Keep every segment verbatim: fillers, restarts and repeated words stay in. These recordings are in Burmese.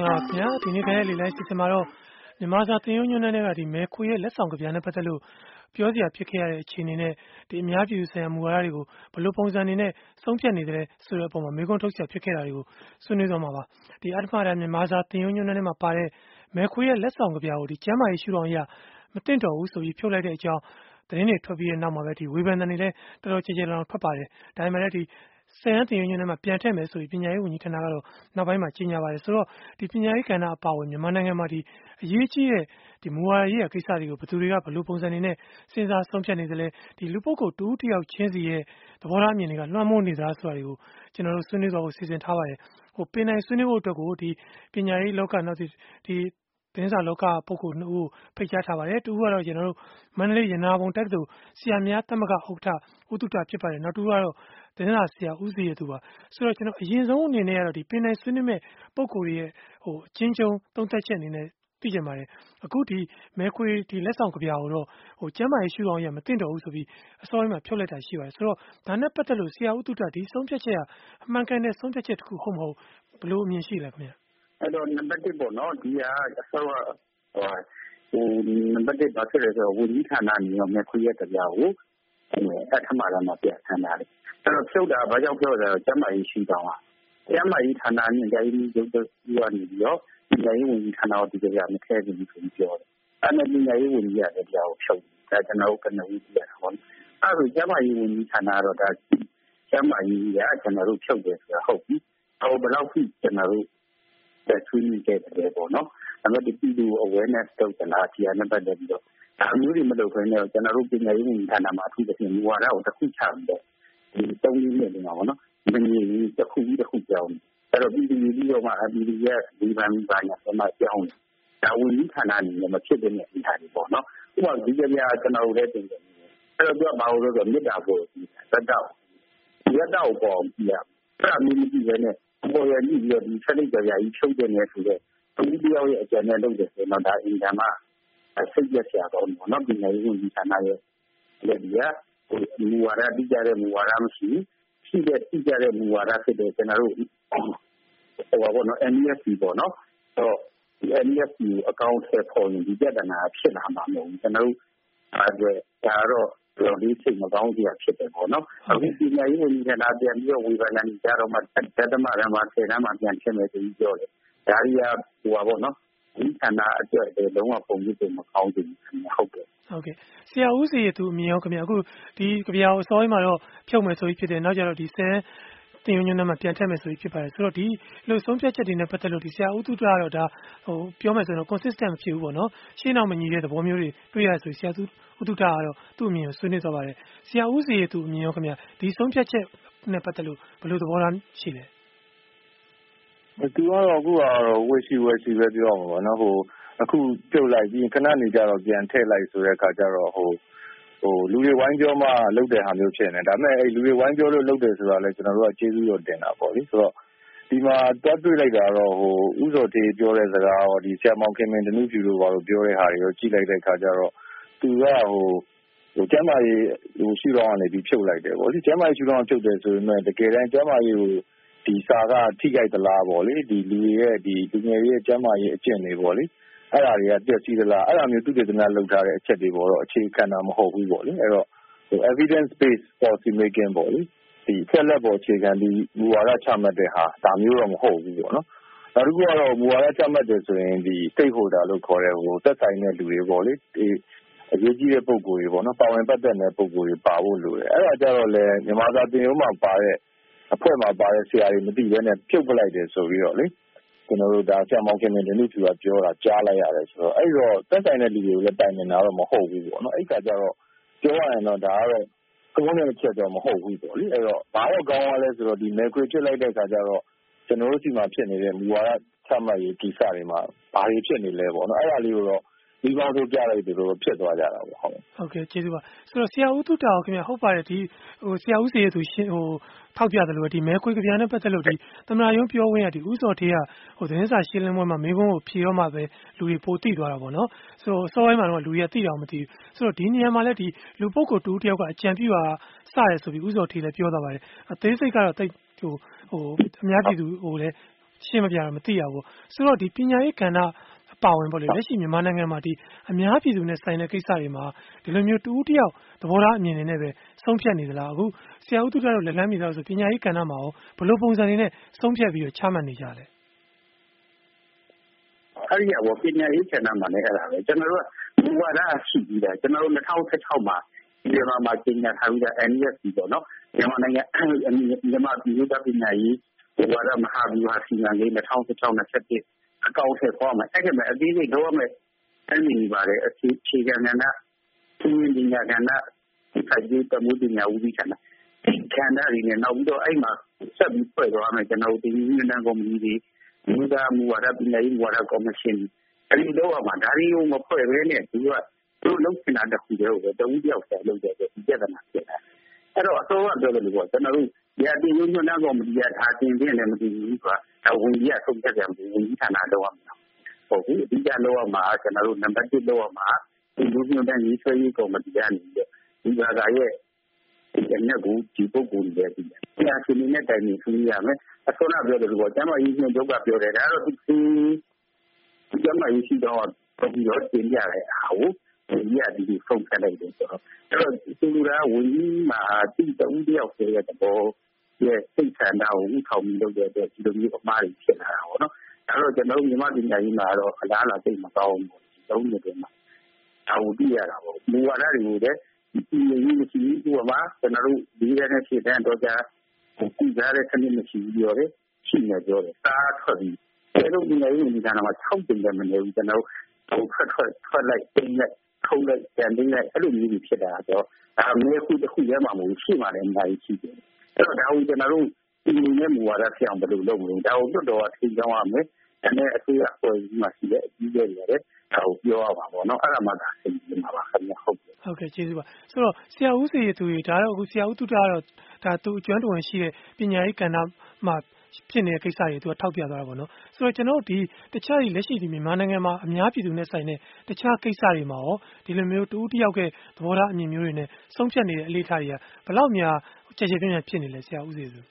င်္ဂလာပါခင်ဗျာဒီနေ့ခရဲလေးလိုက်စီစဉ်မှာတော့မြန်မာစာသင်ရိုးညွှန်းတဲ့ကဒီမဲခွေရဲ့လက်ဆောင်ကဗျာနဲ့ပတ်သက်လို့ပြောစရာဖြစ်ခဲ့ရတဲ့အခြေအနေနဲ့ဒီအများပြည်သူဆိုင်ရာမူဝါဒတွေကိုဘယ်လိုပုံစံနေနဲ့ဆုံးဖြတ်နေတယ်ဆိုတဲ့အပေါ်မှာမေးခွန်းထုတ်စရာဖြစ်ခဲ့တာတွေကိုဆွေးနွေးသွားမှာပါဒီအတ္တမရမြန်မာစာသင်ရိုးညွှန်းတဲ့မှာပါတဲ့မဲခွေရဲ့လက်ဆောင်ကဗျာကိုဒီကျမ်းမာရေးရှုထောင့်အရမတင်တော်ဘူးဆိုပြီးဖြုတ်လိုက်တဲ့အကြောင်းသတင်းတွေထွက်ပြီးတဲ့နောက်မှာပဲဒီဝေဖန်တဲ့နေလဲတော်တော်ကြေကြေလောင်ထွက်ပါတယ်ဒါပေမဲ့လည်းဒီဆယ်ရန်တင်ရင်းနဲ့မှပြန်ထည့်မယ်ဆိုပြီးပညာရေးဝန်ကြီးဌာနကတော့နောက်ပိုင်းမှာကြီးညာပါတယ်ဆိုတော့ဒီပညာရေးကဏ္ဍအပါအဝင်မြန်မာနိုင်ငံမှာဒီအရေးကြီးတဲ့ဒီမူဝါဒရေးရာကိစ္စတွေကိုဘယ်သူတွေကဘယ်လိုပုံစံနေနဲ့စဉ်းစားဆုံးဖြတ်နေသလဲဒီလူပုဂ္ဂိုလ်တူတူတယောက်ချင်းစီရဲ့သဘောထားအမြင်တွေကလွှမ်းမိုးနေသားဆိုတာတွေကိုကျွန်တော်တို့ဆွေးနွေးသွားဖို့စီစဉ်ထားပါတယ်ဟိုပင်နိုင်ဆွေးနွေးဖို့အတွက်ကိုဒီပညာရေးလောကနောက်ဒီဒီတင်းစာလောကပုဂ္ဂိုလ်နှစ်ဦးဖိတ်ကြားထားပါတယ်တူကတော့ကျွန်တော်တို့မန္တလေးရနာဘုံတက်တူဆရာများတမကဥက္ကဋ္ဌဥတုတဖြစ်ပါတယ်နောက်တူကတော့တင်းစာဆရာဦးစီရသူပါဆိုတော့ကျွန်တော်အရင်ဆုံးအနေနဲ့ကတော့ဒီပင်နိုင်ဆွေးနွေးမဲ့ပုဂ္ဂိုလ်ရဲ့ဟိုအချင်းချင်းသုံးသက်ချက်အနေနဲ့သိကြပါတယ်အခုဒီမဲခွေဒီလက်ဆောင်ကဗျာကိုတော့ဟိုကျမ်းမာရေးရှုအောင်ရမတင်တော်ဘူးဆိုပြီးအစောပိုင်းမှာဖြုတ်လိုက်တာရှိပါတယ်ဆိုတော့ဒါနဲ့ပတ်သက်လို့ဆရာဦးတုတဒီဆုံးဖြတ်ချက်ကအမှန်ကန်တဲ့ဆုံးဖြတ်ချက်တစ်ခုဟုတ်မဟုတ်ဘလို့အမြင်ရှိလဲခင်ဗျာအဲ့တော့နံပါတ်တစ်ပေါ့နော်ဒီကအစောဟိုဟိုနံပါတ်တစ်ဘာဖြစ်လဲဆိုတော့ဝန်ကြီးဌာနနေရောမဲခွေရဲ့ကြပြာကိုအထမရမှာပြဆန်းတာလေအဲ့တော့ဖြုတ်တာဘာကြောင့်ဖြုတ်လဲဆိုတော့ကျမ်းမာရေးရှိတောင်းတာကျမ်းမာရေးဌာနနဲ့ဂျာရေးရုပ်တော့ပြီးသွားနေပြီးတော့ပညာရေးဝန်ကြီးဌာနကိုဒီကြပြာမထည့်ဘူးဆိုပြီးပြောတယ်အဲ့နဲ့ပညာရေးဝန်ကြီးကလည်းတရားကိုဖြုတ်ဒါကျွန်တော်တို့ကနေဦးပြရတာပေါ့အဲ့ဒါကျမ်းမာရေးဝန်ကြီးဌာနကတော့ဒါကျမ်းမာရေးကကျွန်တော်တို့ဖြုတ်တယ်ဆိုတာဟုတ်ပြီဟိုဘယ်လောက်ဖြစ်ကျွန်တော်တို့ဆွေးနွေးခဲ့တယ်ပေါ့နော်ဒါပေမဲ့ဒီပြည်သူ awareness တော့တလားဒီအနပတ်တယ်ပြီးတော့ဒါမျိုးတွေမလုပ်ခွင့်နဲ့ကျွန်တော်တို့ပညာရေးဝန်ကြီးဌာနမှာအထူးသဖြင့်မူဝါဒကိုတစ်ခုချပြီးတော့ဒီသုံးလေးနှစ်နေတာပေါ့နော်မင်းကြီးတစ်ခုပြီးတစ်ခုကြောင်းအဲ့တော့ပြည်သူကြီးတော့မှပြည်သူရဲ့ဒီပန်းပါညာဆက်မကြောင်းဒါဝန်ကြီးဌာနအနေနဲ့မဖြစ်တဲ့နေရာတွေပေါ့နော်ဥပမာဒီကြပြကျွန်တော်တို့လည်းတင်တယ်အဲ့တော့သူကဘာလို့လဲဆိုတော့မေတ္တာပို့သတ်တော့ဒီရတော့ပေါ့ပြရအဲ့ဒါမျိုးမကြည့်ပဲနဲ့ပေါ်ရကြည့်ပြီးတော့ဒီဆက်လိုက်ကြပြကြီးဖြုတ်တယ်နေဆိုတော့ဒီတယောက်ရဲ့အကြံနဲ့လုပ်တယ်ဆိုတော့ဒါအင်ဂျင်မှာစိတ်ရစရာတော့ပေါ့နော်ပညာရေးဝန်ကြီးဌာနရဲ့လက်ဒီကဟိုမူဝါဒတိကျတဲ့မူဝါဒမရှိရှိတဲ့တိကျတဲ့မူဝါဒဖြစ်တဲ့ကျွန်တော်တို့ဟိုဘောနော် N E S P ပေါ့နော်တော့ဒီ N E S P ကိုအကောင့်ထဲပေါ်ရင်ဒီပြဿနာဖြစ်လာမှာမဟုတ်ဘူးကျွန်တော်တို့အဲ့ဒါတော့တော်လေးစိတ်မကောင်းစရာဖြစ်တယ်ပေါ့နော်အခုပညာရေးဝန်ကြီးဌာနပြန်ပြီးတော့ဝေဖန်နေကြတော့မှတသမရမှာဆယ်တန်းမှာပြန်ဖြစ်မယ်ဆိုပြီးပြောတယ်ဒါရီကဟိုပါပေါ့နော်ဒီဌာနအတွက်လုံးဝပုံပြီးတော့မကောင်းဘူးဟုတ်တယ်ဟုတ်ကဲ့ဆရာဦးစီရသူအမြင်ရောခင်ဗျအခုဒီကြပြာကိုအစောပိုင်းမှာတော့ဖြုတ်မယ်ဆိုပြီးဖြစ်တယ်နောက်ကျတော့ဒီဆယ်တင်ညွှန်းနဲ့မှပြန်ထည့်မယ်ဆိုပြီးဖြစ်ပါတယ်ဆိုတော့ဒီလိုဆုံးဖြတ်ချက်တွေနဲ့ပတ်သက်လို့ဒီဆရာဦးသူတကတော့ဒါဟိုပြောမယ်ဆိုတော့ consistent မဖြစ်ဘူးပေါ့နော်ရှင်းအောင်မညီတဲ့သဘောမျိုးတွေတွေ့ရဆိုဆရာသူဦးသူတကတော့သူ့အမြင်ကိုဆွေးနွေးသွားပါတယ်ဆရာဦးစီရသူအမြင်ရောခင်ဗျဒီဆုံးဖြတ်ချက်နဲ့ပတ်သက်လို့ဘယ်လိုသဘောထားရှိလဲသူကတော့အခုကတော့ဝေရှိဝေရှိပဲပြောမှာပေါ့နော်ဟိုအခုပြုတ်လိုက်ပြီးခဏနေကြတော့ပြန်ထည့်လိုက်ဆိုတဲ့အခါကျတော့ဟိုဟိုလူတွေဝိုင်းပြောမှလုပ်တဲ့ဟာမျိုးဖြစ်နေဒါပေမဲ့အဲလူတွေဝိုင်းပြောလို့လုပ်တယ်ဆိုတာလဲကျွန်တော်တို့ကကျေးဇူးတော်တင်တာပေါ့လေဆိုတော့ဒီမှာတွားတွေ့လိုက်တာတော့ဟိုဥစော်တေးပြောတဲ့စကားဟောဒီဆရာမောင်ခင်မင်းတနုဖြူတို့ဘာလို့ပြောတဲ့ဟာတွေရောကြည့်လိုက်တဲ့အခါကျတော့သူကဟိုဟိုကျမ်းမာရေးဟိုရှုထောင့်ကနေပြီးဖြုတ်လိုက်တယ်ပေါ့လေကျမ်းမာရေးရှုထောင့်ဖြုတ်တယ်ဆိုရင်တကယ်တမ်းကျမ်းမာရေးကိုဒီစာကထိခိုက်သလားပေါ့လေဒီလူတွေရဲ့ဒီလူငယ်ရဲ့ကျမ်းမာရေးအကျင့်တွေပေါ့လေအဲ့ဒါတွေကပြည့်စည်သလားအဲ့ဒါမျိုးသူတည်တနာလုပ်ထားတဲ့အချက်တွေပေါ်တော့အခြေခံတာမဟုတ်ဘူးပေါ့လေအဲ့တော့ဟို evidence based policy making ပေါ့လေဒီဆက်လက်ပေါ်အခြေခံပြီးမူဝါဒချမှတ်တဲ့ဟာဒါမျိုးတော့မဟုတ်ဘူးပေါ့နော်နောက်တစ်ခုကတော့မူဝါဒချမှတ်တယ်ဆိုရင်ဒီ stakeholder လို့ခေါ်တဲ့ဟိုသက်ဆိုင်တဲ့လူတွေပေါ့လေဒီအရေးကြီးတဲ့ပုံကိုယ်တွေပေါ့နော်ပါဝင်ပတ်သက်တဲ့ပုံကိုယ်တွေပါဖို့လိုတယ်အဲ့ဒါကြတော့လေမြန်မာစာသင်ရိုးမှာပါတဲ့အဖွဲ့မှာပါတဲ့ဆရာတွေမသိဘဲနဲ့ပြုတ်ပလိုက်တယ်ဆိုပြီးတော့လေကျွန်တော်တို့ဒါဆရာမောင်ခင်မင်းတနုဖြူကပြောတာကြားလိုက်ရတယ်ဆိုတော့အဲ့တော့သက်ဆိုင်တဲ့လူတွေကိုလည်းတိုင်နေတာတော့မဟုတ်ဘူးပေါ့နော်အဲ့ကကြတော့ပြောရရင်တော့ဒါကတော့ကောင်းတဲ့ချက်တော့မဟုတ်ဘူးပေါ့လေအဲ့တော့ဘာတော့ကောင်းရလဲဆိုတော့ဒီမဲခွေဖြစ်လိုက်တဲ့အခါကျတော့ကျွန်တော်တို့ဒီမှာဖြစ်နေတဲ့မူဝါဒချမှတ်ရေးကိစ္စတွေမှာဘာတွေဖြစ်နေလဲပေါ့နော်အဲ့ဒါလေးကိုတော့ဒီကောင်းဆိုကြလိုက်တယ်လို့ဖြစ်သွားကြတာပေါ့ဟုတ်ဟုတ်ကဲ့ကျေးဇူးပါဆိုတော့ဆရာဦးတုတာခင်ဗျဟုတ်ပါတယ်ဒီဟိုဆရာဦးစီရသူရှင်းဟိုထောက်ပြတယ်လို့ဒီမဲခွေကဗျာနဲ့ပတ်သက်လို့ဒီသမနာယုံပြောဝင်ရဒီဥစော်တေးကဟိုသတင်းစာရှင်းလင်းပွဲမှာမိကုန်းကိုဖြေတော့မှပဲလူတွေပိုသိသွားတာပေါ့နော်ဆိုတော့စောပိုင်းမှာတော့လူတွေကသိတာမသိဘူးဆိုတော့ဒီနေရာမှာလည်းဒီလူပုဂ္ဂိုလ်တူတယောက်ကအကြံပြုတာစရဲဆိုပြီးဥစော်တေးလည်းပြောသွားပါတယ်အသေးစိတ်ကတော့တိတ်ဟိုဟိုအများပြည်သူဟိုလည်းရှင်းမပြတော့မသိရဘူးဆိုတော့ဒီပညာရေးကဏ္ဍအပါဝင်ပေါ့လေလက်ရှိမြန်မာနိုင်ငံမှာဒီအများပြည်သူနဲ့ဆိုင်တဲ့ကိစ္စတွေမှာဒီလိုမျိုးတူဦးတယောက်သဘောထားအမြင်တွေနဲ့ပဲဆုံးဖြတ်နေသလားအခုဆရာဦးသူရတို့လက်လန်းမိသားဆိုပညာရေးကဏ္ဍမှာရောဘယ်လိုပုံစံတွေနဲ့ဆုံးဖြတ်ပြီးတော့ချမှတ်နေကြလဲအဲ့ဒီအပညာရေးကဏ္ဍမှာလည်းအဲ့ဒါပဲကျွန်တော်တို့ကဘူဝါဒရှိပြီးတာကျွန်တော်တို့၂၀၁၆မှာဒီမှာမှာကျင်းပထားပြီးတာ N E S P ပေါ့နော်မြန်မာနိုင်ငံမြန်မာပြည်သူ့ပညာရေးဘူဝါဒမဟာဗျူဟာစီမံကိန်း၂၀၁၆ ၂၁အကောင့်ထဲပေါ်မှာအဲ့ဒီမှာအသေးစိတ်တော့မယ်အဲ့ဒီပါတယ်အခြေခံကဏ္ဍသူပညာကဏ္ဍစိုက်ရေးတမှုပညာဦးစီးကဏ္ဍဒီကဏ္ဍတွေနဲ့နောက်ပြီးတော့အဲ့မှာဆက်ပြီးဖွဲ့သွားမယ်ကျွန်တော်တို့ဒီညနေကော်မတီတွေမူဒါမူဝါဒပညာရေးမူဝါဒကော်မရှင်အဲ့ဒီတော့မှဒါတွေကိုမဖွဲ့ဘဲနဲ့သူကသူလုံးချင်တာတစ်ခုတည်းကိုပဲတဝူးတယောက်ဆက်လုပ်တဲ့ဒီပြဿနာဖြစ်တာအဲ့တော့အစိုးရပြောလို့ပေါ့ကျွန်တော်တို့ဒီအတင်းညွှန်နှံကော်မတီကဒါတင်ပြနေမသိဘူးဆိုတာဝန်ကြီးကဆုံးဖြတ်ကြတယ်ဝန်ကြီးဌာနတော့မှာဟုတ်ပြီအဓိကလောက်ရမှာကျွန်တော်တို့နံပါတ်တစ်လောက်ရမှာဒီလူမျိုးတဲ့ရေးဆွဲရေးကော်မတီကနေပြီးဒီဘာသာရဲ့ဒီအနေကိုဒီပုဂ္ဂိုလ်တွေပြီးတယ်။ဒါဆိုနေတဲ့တိုင်နေဆွေးရမယ်။အစောကပြောတယ်လို့ကျမ်းမာရေးညွှန်ချုပ်ကပြောတယ်ဒါတော့ဒီကျမ်းမာရေးရှိတော့ပြီးတော့တင်ပြတယ်ဟာကိုဒီရဒီဖုန်းဆက်လိုက်တယ်ဆိုတော့အဲ့တော့သူလူကဝင်ကြီးမှာတိတူတယောက်ဆိုတဲ့တော့ရဲ့စိတ်ဆန္ဒကိုဥထောင်ပြီးလုပ်တဲ့အတွက်ဒီလိုမျိုးအမှားတွေဖြစ်လာတာပေါ့နော်။အဲ့တော့ကျွန်တော်မြန်မာပြည်နိုင်ငံကြီးမှာတော့အလားအလာသိမကောင်းဘူး။ဒီလုံးနေတဲ့မှာဒါကိုပြရတာပေါ့။မူဝါဒတွေကိုလည်းဒီလိုမျိုးရှိပြီးဥပမာကျွန်တော်တို့ဒီရတဲ့ဖြစ်တဲ့တော့ကြာကုစားတဲ့ခဏမရှိဘူးပြောတယ်ရှိနေပြောတယ်စားထွက်ပြီးအဲလိုဒီနေ့ဒီကနေ့မှာ၆တင်တယ်မနေဘူးကျွန်တော်တို့ထွက်ထွက်ထွက်လိုက်တင်းလိုက်ထုံးလိုက်တန်တင်းလိုက်အဲ့လိုမျိုးဖြစ်တာတော့ဒါမျိုးခုတစ်ခုရဲမှာမဟုတ်ရှိမှလည်းအများကြီးရှိတယ်အဲ့တော့ဒါကိုကျွန်တော်တို့ဒီလိုနဲ့မူဝါဒဖြစ်အောင်ဘယ်လိုလုပ်မလဲဒါကိုတွတ်တော်ကထိကြောင်းရမယ်အဲ့နဲ့အစိုးရအဖွဲ့ကြီးမှရှိတဲ့အကြီးကြီးတွေလည်းဒါကိုပြောရပါဘောနော်အဲ့ဒါမှဒါအဆင်ပြေမှာပါခင်ဗျဟုတ်တယ်ဟုတ်ကဲ့ကျေးဇူးပါဆိုတော့ဆရာဦးစေသူကြီးဒါတော့အခုဆရာဦးတုဒ္ဒကတော့ဒါသူအကျွမ်းတဝင်ရှိတဲ့ပညာရေးကဏ္ဍမှာဖြစ်နေတဲ့ကိစ္စတွေသူကထောက်ပြသွားတာပေါ့နော်ဆိုတော့ကျွန်တော်တို့ဒီတခြားဒီလက်ရှိဒီမြန်မာနိုင်ငံမှာအများပြည်သူနဲ့ဆိုင်တဲ့တခြားကိစ္စတွေမှာရောဒီလိုမျိုးတူတယောက်ကသဘောထားအမြင်မျိုးတွေနဲ့ဆုံးဖြတ်နေတဲ့အလေးထားတွေကဘယ်လောက်များကြည်ကြည်ပြည့်ပြည့်ဖြစ်နေလဲဆရာဦးစေသူ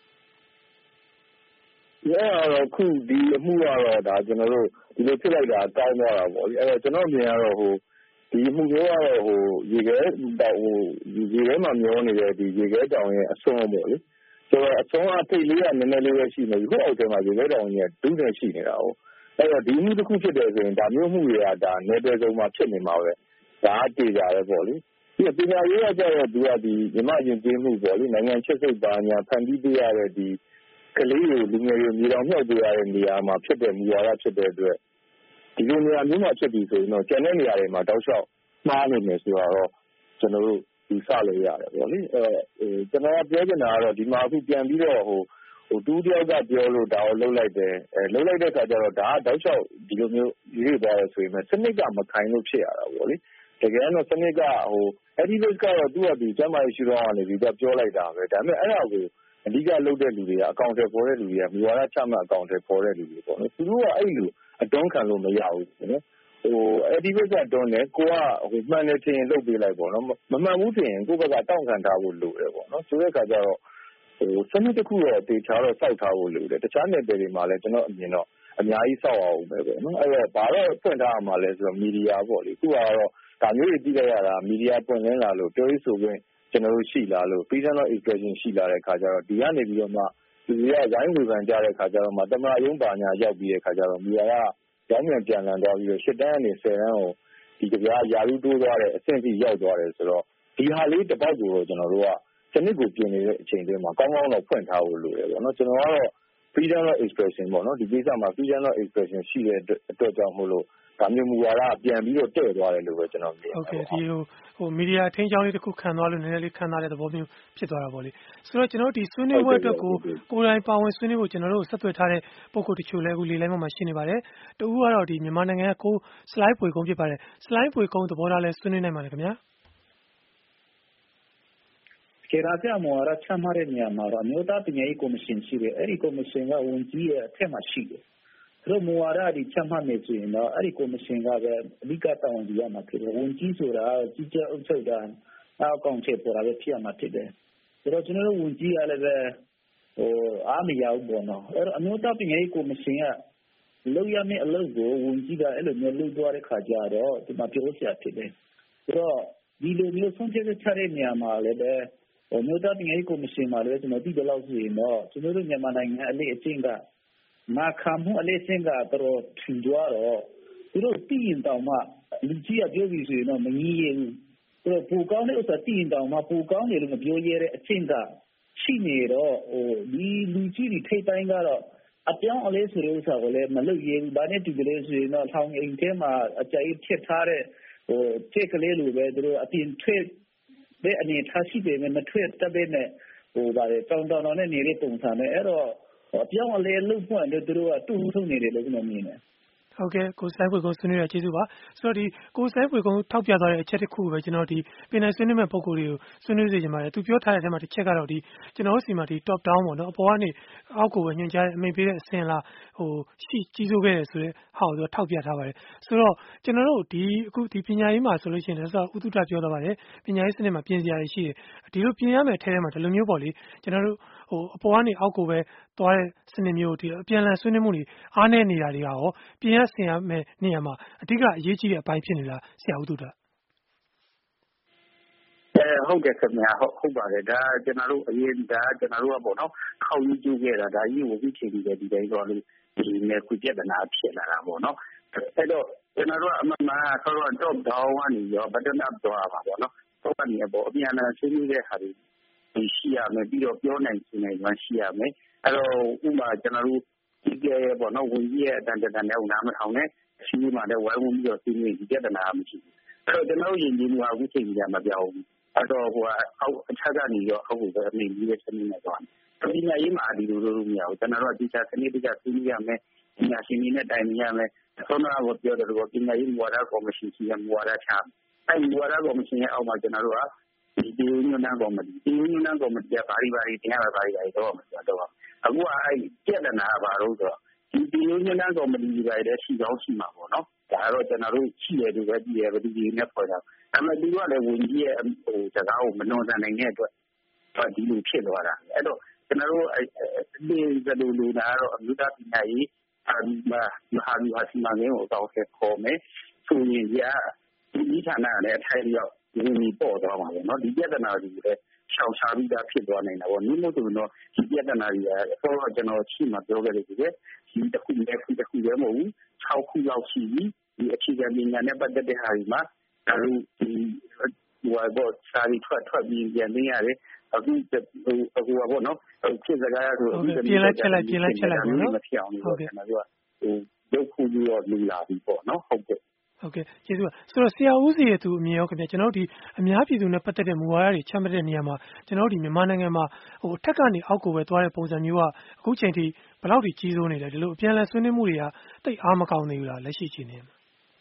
ရဲတော့ခုဒီအမှုကတော့ဒါကျွန်တော်တို့ဒီလိုဖြစ်လိုက်တာကောင်းသွားတာပေါ့လေအဲ့တော့ကျွန်တော်မြင်ရတော့ဟိုဒီမှုမျိုးကတော့ဟိုရေခဲတောင်ဟိုရေခဲမှာမျောနေတဲ့ဒီရေခဲတောင်ရဲ့အစွန်းပေါ့လေဆိုတော့အစွန်းအထိတ်လေးကနည်းနည်းလေးပဲရှိနေပြီဟိုအောက်ထဲမှာရေခဲတောင်ကြီးကဒုနဲ့ရှိနေတာဟုတ်အဲ့တော့ဒီမှုတစ်ခုဖြစ်တယ်ဆိုရင်ဒါမျိုးမှုတွေကဒါနယ်ပယ်စုံမှာဖြစ်နေမှာပဲဒါအတေကြရဲပေါ့လေဒီပညာရေးကကြတော့သူကဒီမြမယဉ်ကျေးမှုပေါ့လေနိုင်ငံချစ်စိတ်ပါညာဖန်တီးပေးရတဲ့ဒီကလေးတွေလူငယ်တွေမြေတောင်မြှောက်ပေးရတဲ့နေရာမှာဖြစ်တဲ့မူဝါဒဖြစ်တဲ့အတွက်ဒီလိုနေရာမျိုးမှာဖြစ်ပြီးဆိုရင်တော့ကျန်တဲ့နေရာတွေမှာတောက်လျှောက်မှားနေမယ်ဆိုတော့ကျွန်တော်တို့ဒီစလို့ရတယ်ပေါ့လေအဲကျွန်တော်ပြောချင်တာကတော့ဒီမှာအခုပြန်ပြီးတော့ဟိုဟိုတူးတယောက်ကပြောလို့ဒါကိုလှုပ်လိုက်တယ်အဲလှုပ်လိုက်တဲ့အခါကျတော့ဒါကတောက်လျှောက်ဒီလိုမျိုးရေးသွားတယ်ဆိုရင်စနစ်ကမခိုင်လို့ဖြစ်ရတာပေါ့လေတကယ်တော့စနစ်ကဟို activist ကတော့သူ့အတူကျမ်းမာရေးရှုထောင့်ကနေပြီးတော့ပြောလိုက်တာပဲဒါပေမဲ့အဲ့ဒါကိုအဓိကလုပ်တဲ့လူတွေကအကောင့်ထဲပေါ်တဲ့လူတွေကမျိုးဝါဒချမှတ်အကောင့်ထဲပေါ်တဲ့လူတွေပေါ့နော်သူတို့ကအဲ့လိုအတွန်းခံလို့မရဘူးနော်ဟို activist ကတွန်းတယ်ကိုကဟိုမှန်တယ်ထင်ရင်လုပ်ပေးလိုက်ပေါ့နော်မမှန်ဘူးထင်ရင်ကိုယ့်ဘက်ကတောင့်ခံထားဖို့လိုတယ်ပေါ့နော်ဆိုတဲ့အခါကျတော့ဟိုစနစ်တစ်ခုတော့တေချာတော့စောက်ထားဖို့လိုတယ်တခြားနယ်ပယ်တွေမှာလည်းကျွန်တော်အမြင်တော့အများကြီးစောက်အောင်ပဲပေါ့နော်အဲ့တော့ဘာတော့ဖွင့်ထားရမှာလဲဆိုတော့မီဒီယာပေါ့လေခုကတော့ဒါမျိုးတွေကြည့်လိုက်ရတာမီဒီယာပွင့်လင်းလာလို့ပြောရေးဆိုခွင့်ကျွန်တော်တို့ရှိလာလို့ freedom of expression ရှိလာတဲ့အခါကျတော့ဒီကနေပြီးတော့မှဒီကဝိုင်းဝေဖန်ကြတဲ့အခါကျတော့မှတမန်ရုံးပါညာရောက်ပြီးတဲ့အခါကျတော့မီဒီယာကကျောင်းပြန်ပြန်လည်သွားပြီးတော့ရှစ်တန်းကနေဆယ်တန်းကိုဒီကြပြားယာရုတိုးသွားတဲ့အဆင့်ထိရောက်သွားတယ်ဆိုတော့ဒီဟာလေးတစ်ပေါက်ကိုတော့ကျွန်တော်တို့ကစနစ်ကိုပြင်နေတဲ့အချိန်တွေမှာကောင်းကောင်းတော့ဖွင့်ထားဖို့လိုတယ်ပေါ့နော်ကျွန်တော်ကတော့ freedom of expression ပေါ့နော်ဒီကိစ္စမှာ freedom of expression ရှိတဲ့အတွက်ကြောင့်မို့လို့ဒါမျိုးမူဝါဒပြန်ပြီးတော့တဲ့သွားတယ်လို့ပဲကျွန်တော်မြင်ပါတယ်ဟုတ်ကဲ့ဒီဟိုဟိုမီဒီယာထင်းချောင်းလေးတစ်ခုခံသွားလို့နည်းနည်းလေးခံထားတဲ့သဘောမျိုးဖြစ်သွားတာပေါ့လေဆိုတော့ကျွန်တော်ဒီဆွေးနွေးပွဲအတွက်ကိုကိုယ်တိုင်ပါဝင်ဆွေးနွေးဖို့ကျွန်တော်တို့ဆက်သွယ်ထားတဲ့ပုံကိုတချို့လည်းအခုလေလိုင်းပေါ်မှာရှိနေပါတယ်တူကတော့ဒီမြန်မာနိုင်ငံကကိုစလိုက်ပွေကုန်းဖြစ်ပါတယ်စလိုက်ပွေကုန်းသဘောထားလဲဆွေးနွေးနိုင်ပါတယ်ခင်ဗျာကေရာပြမောရချမ်းမတဲ့နေရာမှာတော့မြို့သားပညာရေးကော်မရှင်ရှိတယ်အဲ့ဒီကော်မရှင်ကဝန်ကြီးရဲ့အထက်မှာရှိတယ်သူတို့မူဝါဒဒီချမှတ်နေဆိုရင်တော့အဲ့ဒီကော်မရှင်ကပဲအဓိကတာဝန်ယူရမှာဖြစ်တယ်ဝန်ကြီးဆိုတာကြီးကြပ်အုပ်ချုပ်တာအောက်ကောင်ချက်ပေါ်တာပဲဖြစ်ရမှာဖြစ်တယ်ဆိုတော့ကျွန်တော်တို့ဝန်ကြီးကလည်းပဲအားမရဘူးပေါ့နော်အဲ့တော့အမျိုးသားပညာရေးကော်မရှင်ကလောက်ရမယ့်အလုပ်ကိုဝန်ကြီးကအဲ့လိုမျိုးလုပ်သွားတဲ့ခါကျတော့ဒီမှာပြောစရာဖြစ်တယ်ဆိုတော့ဒီလိုမျိုးဆုံးဖြတ်ချက်တဲ့နေရာမှာလည်းပဲမျိုးသားပညာရေးကော်မရှင်မှာလည်းကျွန်တော်သိတယ်လို့ဆိုရင်တော့ကျွန်တော်တို့မြန်မာနိုင်ငံအလေးအကျင့်ကမာခံမှုအလေးအကျင့်ကတော့ထင်ကြတော့သူတို့တည်ရင်တောင်မှလူကြီးကပြောပြီးဆိုရင်တော့မငြီးရဘူးသူတို့ပူကောင်းတဲ့ဥစ္စာတည်ရင်တောင်မှပူကောင်းတယ်လို့မပြောရတဲ့အကျင့်ကရှိနေတော့ဟိုဒီလူကြီးတွေထိတ်တိုင်းကတော့အပြောင်းအလဲဆိုတဲ့ဥစ္စာကိုလည်းမလုပ်ရဘူး။ဒါနဲ့တူကြလေဆိုရင်တော့ထောင်အိမ်ထဲမှာအကြိုက်ဖြစ်ထားတဲ့ဟိုချက်ကလေးလိုပဲသူတို့အပြင်ထွက်တဲ့အနေထားရှိတယ်မထွက်တတ်တဲ့နဲ့ဟိုဗါလေတောင်းတောင်းနဲ့နေတဲ့ပုံစံနဲ့အဲ့တော့အပြောင်းအလဲလုပ်ဖို့အတွက်သူတို့ကတူးထုံနေတယ်လို့ကျွန်တော်မြင်တယ်ဟုတ်ကဲ့ကိုစိုင်းဖွေကုန်းဆွေးနွေးရကျေးဇူးပါဆိုတော့ဒီကိုစိုင်းဖွေကုန်းထောက်ပြသွားတဲ့အချက်တစ်ခုပဲကျွန်တော်ဒီပင်နိုင်ဆွေးနွေးမဲ့ပုံကိုယ်တွေကိုဆွေးနွေးစေချင်ပါတယ်သူပြောထားတဲ့အထက်မှာတစ်ချက်ကတော့ဒီကျွန်တော်တို့စီမှာဒီ top down ပေါ့နော်အပေါ်ကနေအောက်ကိုပဲညွှန်ကြားတဲ့အမိန့်ပေးတဲ့အဆင့်လားဟိုရှိကြီးစိုးခဲ့တယ်ဆိုတဲ့ဟာကိုသူထောက်ပြထားပါတယ်ဆိုတော့ကျွန်တော်တို့ဒီအခုဒီပညာရေးမှာဆိုလို့ရှိရင်လည်းဆိုဥတုတပြောသွားပါတယ်ပညာရေးစနစ်မှာပြင်စရာရှိတယ်ဒီလိုပြင်ရမယ်ထဲထဲမှာဒီလိုမျိုးပေါ့လေကျွန်တော်တို့ဟိုအပေါ်ကနေအောက်ကိုပဲသွားတဲ့စနစ်မျိုးဒီအပြန်အလှန်ဆွေးနွေးမှုတွေအားနည်းနေတာတွေကရောပြင်ရဆင်ရမယ်နေရာမှာအဓိကအရေးကြီးတဲ့အပိုင်းဖြစ်နေလားဆရာဦးတုဒ္ဒအဲဟုတ်တယ်ခင်ဗျာဟုတ်ဟုတ်ပါတယ်ဒါကျွန်တော်တို့အရင်ဒါကျွန်တော်တို့ကပေါ့နော်ခေါင်းကြီးကျူးခဲ့တာဒါကြီးကိုပြီးချိန်ပြီးဒီတိုင်းတော့လို့ဒီနယ်ခုပြဿနာဖြစ်လာတာပေါ့နော်အဲ့တော့ကျွန်တော်တို့အမှန်မှန်ဆောတော့ top down ကနေရော bottom up သွားပါပေါ့နော်တော့ကနေပေါ့အပြန်အလှန်ဆွေးနွေးတဲ့ဟာတွေဒီရှိရမယ်ပြီးတော့ပြောနိုင်ခြင်းနိုင်မှရှိရမယ်အဲ့တော့ဥပမာကျွန်တော်တို့ဒီကဲပေါ့နော်ဝင်ကြီးရဲ့အတန်တန်နဲ့ဦးနာမထောင်နဲ့အရှိမှလည်းဝိုင်းဝန်းပြီးတော့ဆွေးနွေးဒီပြဿနာမရှိဘူးအဲ့တော့ကျွန်တော်ယဉ်ကျေးမှုကအခုချိန်ကြီးကမပြောင်းဘူးအဲ့တော့ဟိုအောက်အထက်ကနေရောအောက်ကိုပဲအမြင်ကြီးပဲဆက်နေနေသွားတယ်ပညာရေးမှာဒီလိုလိုမရဘူးကျွန်တော်တို့အတိအကျစနစ်တကျဆွေးနွေးရမယ်ပညာရှင်တွေနဲ့တိုင်ပင်ရမယ်ဆောနာကိုပြောတယ်လို့ပညာရေးမူဝါဒကော်မရှင်ရှိရမူဝါဒချအဲ့မူဝါဒကော်မရှင်ရဲ့အောက်မှာကျွန်တော်တို့ကဒီဒီညွှန်တမ်းကော်မတီဒီညွှန်တမ်းကော်မတီကဘာတွေဘာတွေတင်ရတာဘာတွေဘာတွေတော့မှာဆိုတော့အခုကအဲ့ပြဿနာကဘာလို့ဆိုတော့ဒီဒီညွှန်တမ်းကော်မတီတွေလည်းရှိကောင်းရှိမှာပေါ့နော်ဒါတော့ကျွန်တော်တို့ရှိရတူပဲပြည်ရပဲဒီဒီနဲ့ပေါ်တာဒါပေမဲ့သူကလည်းဝင်ကြီးရဲ့ဟိုစကားကိုမနှောတန်နိုင်တဲ့အတွက်ဒီလိုဖြစ်သွားတာအဲ့တော့ကျွန်တော်တို့ဒီဇလူလူနာတော့အမျိုးသားပညာရေးအာမဟာဒီဟာစီမံကိန်းကိုတောင်းဆက်ခေါ်မယ်ဆိုရင်ကြဒီဌာနနဲ့အထိုင်ရောက်ဒီလိုပေါ်သွားမှာပေါ့နော်ဒီပြဿနာတွေလည်းရှောင်ရှားပြီးသားဖြစ်သွားနိုင်တာပေါ့နိမ့်လို့ဆိုတော့ဒီပြဿနာတွေကတော့ကျွန်တော်ရှိမှပြောခဲ့တယ်ဒီဒီတစ်ခုနဲ့ခုတစ်ခုလည်းမဟုတ်ဘူး၆ခုလောက်ရှိပြီဒီအခြေခံပညာနဲ့ပတ်သက်တဲ့ဟာတွေမှာဒါလို့ဒီဟိုဘောစာရီထွက်ထွက်ပြီးပြန်နေရတယ်အခုဟိုအခုဘောနော်ဖြစ်စကားရဆိုအခုပြင်လိုက်ချက်လိုက်ပြင်လိုက်ချက်လိုက်ပေါ့နော်မဖြစ်အောင်လို့ကျွန်တော်တို့ကဟိုရုပ်ခုပြီးတော့လူလာပြီပေါ့နော်ဟုတ်ကဲ့ဟုတ်ကဲ့ကျေးဇူးပါဆိုတော့ဆရာဦးစီရဲ့သူအမြင်ရောခင်ဗျကျွန်တော်တို့ဒီအများပြည်သူနဲ့ပတ်သက်တဲ့မူဝါဒတွေချမှတ်တဲ့နေရာမှာကျွန်တော်တို့ဒီမြန်မာနိုင်ငံမှာဟိုအထက်ကနေအောက်ကိုပဲသွားတဲ့ပုံစံမျိုးကအခုချိန်ထိဘယ်လောက်ထိကြီးစိုးနေလဲဒီလိုအပြန်အလှန်ဆွေးနွေးမှုတွေကတိတ်အားမကောင်းသေးဘူးလားလက်ရှိချိန်နေမှာ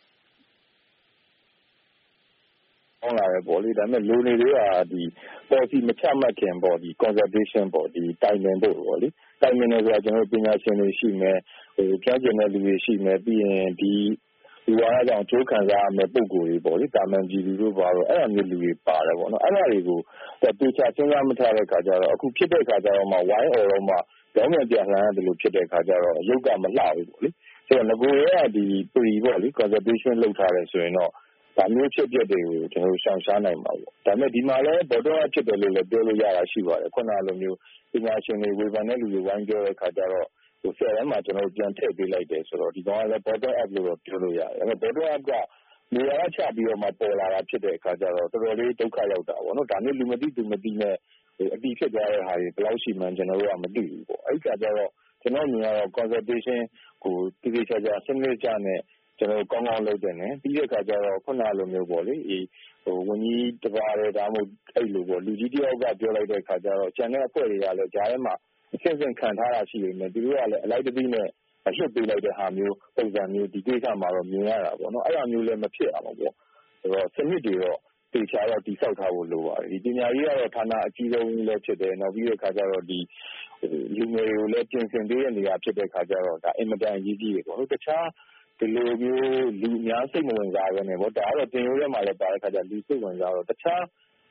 ဟုတ်လာတယ်ပေါ့လေဒါပေမဲ့လူနေတွေကဒီ policy မချမှတ်ခင်ပေါ့ဒီ consultation ပေါ့ဒီတိုင်ပင်ဖို့ပေါ့လေတိုင်ပင်နေဆိုတာကျွန်တော်ပညာရှင်တွေရှိမယ်ဟိုကြားကျင်တဲ့လူတွေရှိမယ်ပြီးရင်ဒီဒီဝါရကြောင့်ကျိုးခံစားရမယ့်ပုံကိုယ်တွေပေါ့လေတာမန်ပြည်သူတို့ပါတော့အဲ့အမျိုးလူတွေပါတယ်ပေါ့နော်အဲ့ဒါတွေကိုတေချာစဉ်းစားမထားတဲ့ခါကျတော့အခုဖြစ်တဲ့ခါကျတော့မှဝိုင်းအော်တော့မှကြောင်းပြန်လှန်ရတယ်လို့ဖြစ်တဲ့ခါကျတော့ရုပ်ကမလှဘူးပေါ့လေဆိုတော့ငကိုရဲ့ဒီ pre ပေါ့လေ consultation လုပ်ထားတယ်ဆိုရင်တော့ဒါမျိုးဖြစ်ဖြစ်တွေကိုကျွန်တော်ရှောင်ရှားနိုင်ပါဘူးဒါပေမဲ့ဒီမှာလည်းဘောတော့ဖြစ်တယ်လို့လည်းပြောလို့ရတာရှိပါတယ်ခုနလိုမျိုးပညာရှင်တွေဝေဖန်တဲ့လူတွေဝိုင်းပြောတဲ့ခါကျတော့ဟိုဆယ်တန်းမှာကျွန်တော်ပြန်ထည့်ပေးလိုက်တယ်ဆိုတော့ဒီကောင်ကလည်း bottom up လို့ပြောလို့ရတယ်။အဲ bottom up ကနေရာချပြီးတော့မှပေါ်လာတာဖြစ်တဲ့အခါကျတော့တော်တော်လေးဒုက္ခရောက်တာပေါ့နော်။ဒါမျိုးလူမသိသူမသိနဲ့အတိဖြစ်သွားတဲ့ဟာတွေဘယ်လောက်ရှိမှန်းကျွန်တော်တို့ကမသိဘူးပေါ့။အဲဒီခါကျတော့ကျွန်တော်မြင်ရတော့ consultation ကိုတိတိကျကျစနစ်ကျနဲ့ကျွန်တော်ကောင်းကောင်းလုပ်တယ်နဲ့ပြီးတဲ့အခါကျတော့ခုနလိုမျိုးပေါ့လေအေးဟိုဝန်ကြီးတပါးလည်းဒါမှမဟုတ်အဲ့လိုပေါ့လူကြီးတယောက်ကပြောလိုက်တဲ့အခါကျတော့ကျန်တဲ့အဖွဲ့တွေကလည်းဂျားထဲမှာအဆင့်ဆင့်ခံထားတာရှိနေတယ်သူတို့ကလည်းအလိုက်တပိနဲ့အရှုပ်ပေးလိုက်တဲ့ဟာမျိုးပုံစံမျိုးဒီကိစ္စမှာတော့မြင်ရတာပေါ့နော်အဲ့လိုမျိုးလည်းမဖြစ်အောင်ပေါ့ဆိုတော့စနစ်တွေတော့တေချာတော့တိဆောက်ထားဖို့လိုပါတယ်ဒီပညာရေးကတော့ဌာနအကြီးဆုံးလည်းဖြစ်တယ်နောက်ပြီးတဲ့အခါကျတော့ဒီလူငယ်တွေကိုလည်းပြင်ဆင်ပေးတဲ့နေရာဖြစ်တဲ့အခါကျတော့ဒါအင်မတန်အရေးကြီးတယ်ပေါ့နော်တခြားဒီလိုမျိုးလူအများစိတ်မဝင်စားဘဲနဲ့ပေါ့ဒါကတော့တင်ရိုးထဲမှာလည်းပါတဲ့ခါကျလူစိတ်ဝင်စားတော့တခြား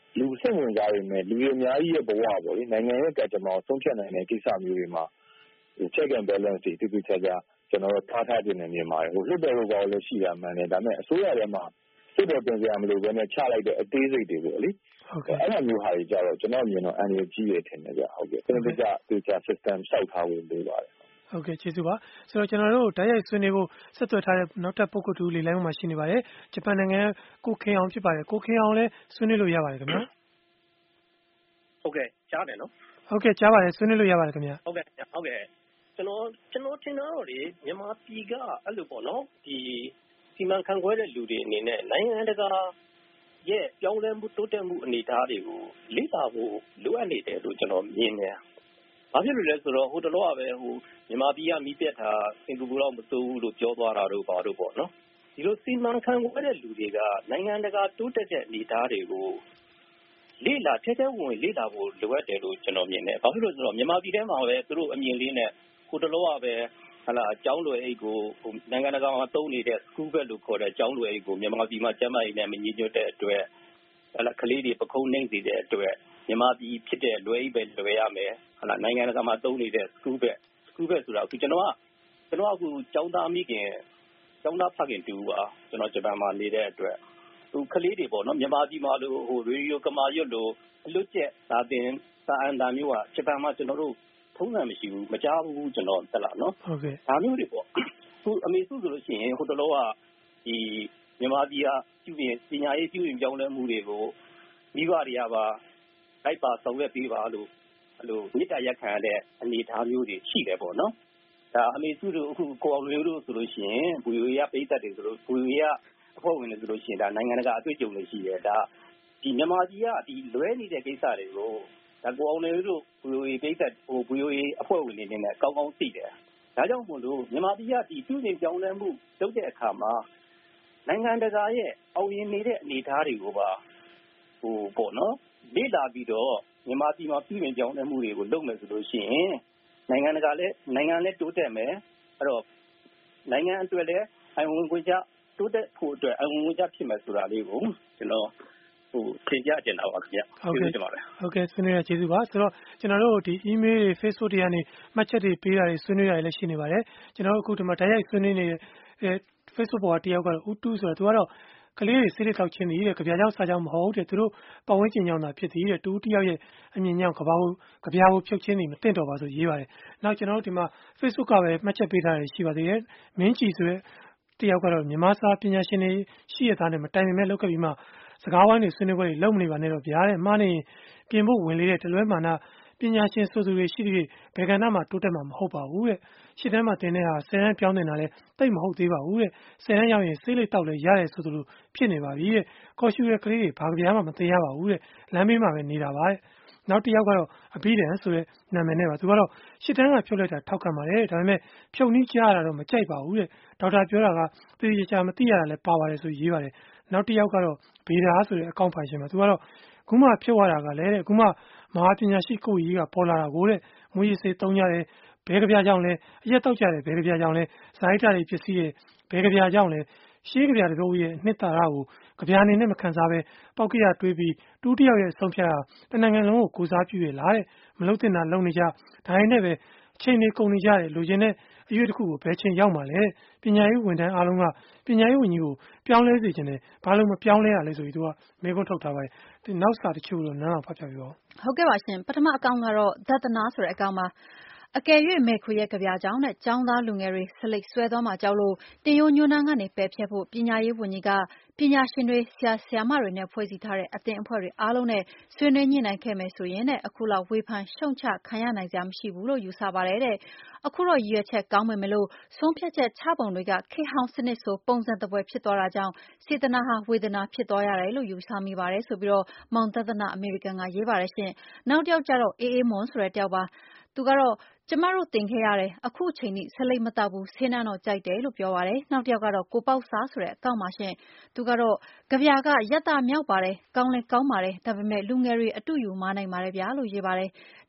လူစိတ်ဝင်စားနေမယ်လူတွေအများကြီးရဲ့ဘဝပေါ့လေနိုင်ငံရဲ့ကံကြမ္မာကိုဆုံးဖြတ်နိုင်တဲ့ကိစ္စမျိုးတွေမှာ check and balance တွေတူတူချာချာကျွန်တော်တို့ထားထားခြင်းနဲ့မြင်ပါတယ်ဟိုလွတ်တော်လို့ပါလို့ရှိတာမှန်တယ်ဒါပေမဲ့အစိုးရထဲမှာလွတ်တော်တင်စရာမလိုဘဲနဲ့ချလိုက်တဲ့အသေးစိတ်တွေပေါ့လေဟုတ်ကဲ့အဲ့လိုမျိုးဟာတွေကြတော့ကျွန်တော်မြင်တော့အန်ရကြီးရထင်တယ်ဗျဟုတ်ကဲ့ကျွန်တော်တို့ကတေချာ system စောက်ထားဖို့လိုပါတယ်ဟုတ်ကဲ့ကျေးဇူးပါဆိုတော့ကျွန်တော်တို့တိုက်ရိုက်ဆွေးနွေးဖို့ဆက်သွယ်ထားတဲ့နောက်ထပ်ပုဂ္ဂိုလ်တူလေးလိုင်းမှာရှိနေပါတယ်ဂျပန်နိုင်ငံကိုခင်အောင်ဖြစ်ပါတယ်ကိုခင်အောင်လည်းဆွေးနွေးလို့ရပါတယ်ခင်ဗျာဟုတ်ကဲ့ကြားတယ်နော်ဟုတ်ကဲ့ကြားပါတယ်ဆွေးနွေးလို့ရပါတယ်ခင်ဗျာဟုတ်ကဲ့ဟုတ်ကဲ့ကျွန်တော်ကျွန်တော်ထင်တာတော့လေမြန်မာပြည်ကအဲ့လိုပေါ့နော်ဒီစီမံခန့်ခွဲတဲ့လူတွေအနေနဲ့နိုင်ငံတကာရဲ့ပြောင်းလဲမှုတိုးတက်မှုအနေအထားတွေကိုလေ့လာဖို့လိုအပ်နေတယ်လို့ကျွန်တော်မြင်တယ်။ဘာဖြစ်လို့လဲဆိုတော့ဟိုတလောကပဲဟိုမြန်မာပြည်ကမိပြတ်တာစင်ကာပူတော့မစိုးဘူးလို့ပြောသွားတာတို့ဘာတို့ပေါ့နော်။ဒီလိုစီမံခန့်ခွဲတဲ့လူတွေကနိုင်ငံတကာတိုးတက်တဲ့အနေအထားတွေကိုလေ့လာထဲထဲဝင်လေ့လာဖို့လိုအပ်တယ်လို့ကျွန်တော်မြင်တယ်။ဘာဖြစ်လို့လဲဆိုတော့မြန်မာပြည်ထဲမှာပဲသူတို့အမြင်လေးနဲ့ဟိုတလောကပဲဟလာအကြောင်းလွယ်အိတ်ကိုနိုင်ငံတကာမှာသုံးနေတဲ့ school bag လို့ခေါ်တဲ့အကြောင်းလွယ်အိတ်ကိုမြန်မာပြည်မှာကျန်းမာရေးနဲ့မညီညွတ်တဲ့အတွက်ဟလာကလေးတွေပခုံးနှိမ့်စေတဲ့အတွက်မြန်မာပြည်ဖြစ်တဲ့လွယ်အိတ်ပဲလွယ်ရမယ်ဟလာနိုင်ငံတကာမှာသုံးနေတဲ့ school bag school bag ဆိုတာအခုကျွန်တော်ကကျွန်တော်အခုကျောင်းသားမိခင်ကျောင်းသားဖခင်တူပါကျွန်တော်ဂျပန်မှာနေတဲ့အတွက်သူကလေးတွေပေါ့နော်မြန်မာပြည်မှာလို့ဟိုရေဒီယိုကမာရွတ်လို့အလွတ်ကျက်သာတင်စာအန်တာမျိုးကဂျပန်မှာကျွန်တော်တို့ထုံးစံမရှိဘူးမကြားဘူးကျွန်တော်တက်လာနော်ဟုတ်ကဲ့ဒါမျိုးတွေပေါ့သူအမေစုဆိုလို့ရှိရင်ဟိုတလောကဒီမြန်မာပြည်ကပြုပြင်ပညာရေးပြုပြင်ပြောင်းလဲမှုတွေကိုမိဘတွေကပါလိုက်ပါဆောင်ရွက်ပေးပါလို့အဲ့လိုမြစ်တာရက်ခံရတဲ့အနေအထားမျိုးတွေရှိတယ်ပေါ့နော်ဒါအမေစုတို့အခုကိုအောင်မျိုးတို့ဆိုလို့ရှိရင်ဘူရီရပိတ်သက်တွေဆိုလို့ဘူရီရအဖွဲ့ဝင်တွေဆိုလို့ရှိရင်ဒါနိုင်ငံတကာအတွေ့အကြုံတွေရှိတယ်ဒါဒီမြန်မာပြည်ကဒီလွဲနေတဲ့ကိစ္စတွေကိုဒါကိုအောင်လေးတို့ဘူယိုအေပိတ်သက်ဟိုဘူယိုအေအဖွဲ့ဝင်တွေနေနဲ့ကောင်းကောင်းသိတယ်။ဒါကြောင့်မို့လို့မြန်မာပြည်ကဒီပြုပြင်ပြောင်းလဲမှုလုပ်တဲ့အခါမှာနိုင်ငံတကာရဲ့အောင်ရင်နေတဲ့အနေအထားတွေကိုပါဟိုပေါ့နော်လေ့လာပြီးတော့မြန်မာပြည်မှာပြုပြင်ပြောင်းလဲမှုတွေကိုလုပ်မယ်ဆိုလို့ရှိရင်နိုင်ငံတကာလည်းနိုင်ငံလည်းတိုးတက်မယ်အဲ့တော့နိုင်ငံအတွက်လည်းအဝင်ဝင်ကြတိုးတက်ဖို့အတွက်အဝင်ဝင်ကြဖြစ်မယ်ဆိုတာလေးကိုကျွန်တော်ဟိုသင်ကြားကြတာပါခင်ဗျဟုတ်ကဲ့ဟုတ်ကဲ့ဆွေးနွေးရကျေးဇူးပါဆိုတော့ကျွန်တော်တို့ဒီ email တွေ Facebook တွေကနေမှတ်ချက်တွေပေးတာတွေဆွေးနွေးရလည်းရှိနေပါတယ်ကျွန်တော်တို့အခုဒီမှာတိုက်ရိုက်ဆွေးနွေးနေတဲ့ Facebook ပေါ်ကတယောက်ကတော့ဦးတူးဆိုတော့သူကတော့ကလေးတွေစိတ်လက်တောက်ချင်းနေတဲ့ကြပြားကြောင့်စားကြောင့်မဟုတ်တဲ့သူတို့ပတ်ဝန်းကျင်ကြောင့်သာဖြစ်သည်တဲ့တူးတယောက်ရဲ့အမြင်ကြောင့်ကဘာဘူးကြပြားဘူးဖြုတ်ချင်းနေမသိတော့ပါဆိုရေးပါတယ်နောက်ကျွန်တော်တို့ဒီမှာ Facebook ကပဲမှတ်ချက်ပေးထားတယ်ရှိပါသေးတယ်မင်းကြီးဆိုတဲ့တယောက်ကတော့မြန်မာစာပညာရှင်တွေရှိရသားနဲ့မတိုင်ပင်မဲ့လောက်ခဲ့ပြီးမှစကားဝိုင်းတွေဆွေးနွေးပွဲတွေလုပ်မနေပါနဲ့တော့ဗျာတဲ့မှားနေရင်ပြင်ဖို့ဝင်လေးတဲ့တလွဲမာနပညာရှင်ဆိုသူတွေရှိတဲ့ဘယ်ကဏ္ဍမှာတိုးတက်မှာမဟုတ်ပါဘူးတဲ့ရှစ်တန်းမှာတင်တဲ့ဟာဆယ်တန်းပြောင်းနေတာလဲတိတ်မဟုတ်သေးပါဘူးတဲ့ဆယ်တန်းရောက်ရင်စိတ်လေးတောက်လဲရတယ်ဆိုသလိုဖြစ်နေပါပြီတဲ့ကော်ရှူရဲ့ကလေးတွေဘာကြမှမသိရပါဘူးတဲ့လမ်းမေးမှာပဲနေတာပါတဲ့နောက်တစ်ယောက်ကတော့အဘိဓမ္မာဆိုတဲ့နာမည်နဲ့ပါသူကတော့ရှစ်တန်းကဖြုတ်လိုက်တာထောက်ခံပါတယ်ဒါပေမဲ့ဖြုတ်နီးကြားရတာတော့မကြိုက်ပါဘူးတဲ့ဒေါက်တာပြောတာကသေချာချာမသိရတာလဲပါပါတယ်ဆိုရေးပါတယ်နောက်တစ်ယောက်ကတော့ဗေဒာဆိုတဲ့အကောင့်ဖိုင်ရှင်မှာသူကတော့ခုမှဖြုတ်ရတာကလည်းတဲ့ခုမှမဟာပညာရှိကိုကြီးကပေါ်လာတာကိုတဲ့မွေးရစေသုံးကြတယ်ဘဲကြပြားကြောင့်လဲအရက်တောက်ကြတယ်ဘဲကြပြားကြောင့်လဲဇာိုက်တာတွေပစ္စည်းတွေဘဲကြပြားကြောင့်လဲရှေးကြပြားတို့ရဲ့နှစ်သာရကိုကြပြားနေနဲ့မခံစားပဲပောက်ကြရတွေးပြီးတူးတယောက်ရဲ့ဆုံးဖြတ်တာတနင်္ဂနွေလုံးကိုကိုစားပြုရလားတဲ့မလုတင်တာလုံနေကြဒါရင်းနဲ့ပဲအချိန်တွေကုန်နေကြတယ်လူချင်းနဲ့အရွေးတစ်ခုကိုဘယ်ချိန်ရောက်မှလဲပညာရေးဝန်ထမ်းအားလုံးကပညာရေးဝန်ကြီးကိုပြောင်းလဲစေချင်တယ်ဘာလို့မပြောင်းလဲရလဲဆိုပြီးသူကမေးခွန်းထုတ်ထားပါတယ်ဒီနောက်စာတချို့တော့နားအောင်ဖတ်ပြပြပါဦးဟုတ်ကဲ့ပါရှင်ပထမအကောင့်ကတော့ဒသနာဆိုတဲ့အကောင့်ပါအကယ်၍မေခွေရဲ့ကြပြားကြောင့်နဲ့ចောင်းသားလူငယ်တွေဆလိတ်ဆွဲသွားမှကြောက်လို့တင်ယိုညွန်းနှန်းကနေပယ်ဖြတ်ဖို့ပညာရေးဝန်ကြီးကပညာရှင်တွေဆရာဆရာမတွေနဲ့ဖွဲ့စည်းထားတဲ့အသင်းအဖွဲ့တွေအားလုံးနဲ့ဆွေးနွေးညှိနှိုင်းခဲ့မယ်ဆိုရင်တဲ့အခုလောက်ဝေဖန်ရှုံချခံရနိုင်စရာမရှိဘူးလို့ယူဆပါတယ်တဲ့အခုတော့ရည်ရွယ်ချက်ကောင်းမယ်မလို့ဆုံးဖြတ်ချက်ချပုံတွေကခေဟောင်းစနစ်ဆိုပုံစံတပွဲဖြစ်သွားတာကြောင့်စေတနာဟာဝေဒနာဖြစ်သွားရတယ်လို့ယူဆမိပါတယ်ဆိုပြီးတော့မောင်သဒနာအမေရိကန်ကရေးပါတယ်ရှင်နောက်တစ်ယောက်ကျတော့အေးအေးမွန်ဆိုတဲ့တယောက်ပါသူကတော့ကျမတို့တင်ခဲ့ရတယ်အခုအချိန်ထိဆလိတ်မတောက်ဘူးဆေးနှံတော့ကြိုက်တယ်လို့ပြောပါတယ်နောက်တစ်ယောက်ကတော့ကိုပေါက်စားဆိုတဲ့အကောင့်ပါရှင်သူကတော့ကြပြာကရက်တာမြောက်ပါတယ်ကောင်းလဲကောင်းပါတယ်ဒါပေမဲ့လူငယ်တွေအတူယူမနိုင်ပါတယ်ဗျာလို့ရေးပါတယ်